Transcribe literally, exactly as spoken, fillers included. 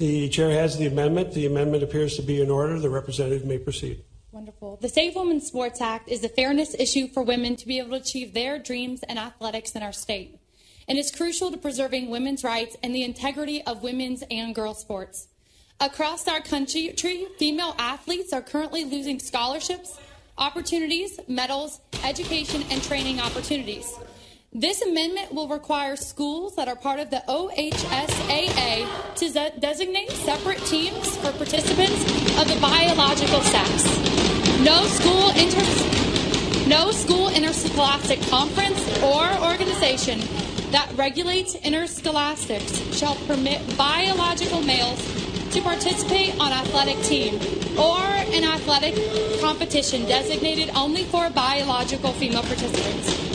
The chair has the amendment. The amendment appears to be in order. The representative may proceed. Wonderful. The Save Women's Sports Act is a fairness issue for women to be able to achieve their dreams in athletics in our state, and is crucial to preserving women's rights and the integrity of women's and girls' sports. Across our country, female athletes are currently losing scholarships, opportunities, medals, education, and training opportunities. This amendment will require schools that are part of the O H S A A to de- designate separate teams for participants of the biological sex. No school inter- no school interscholastic conference or organization that regulates interscholastics shall permit biological males to participate on athletic team or an athletic competition designated only for biological female participants.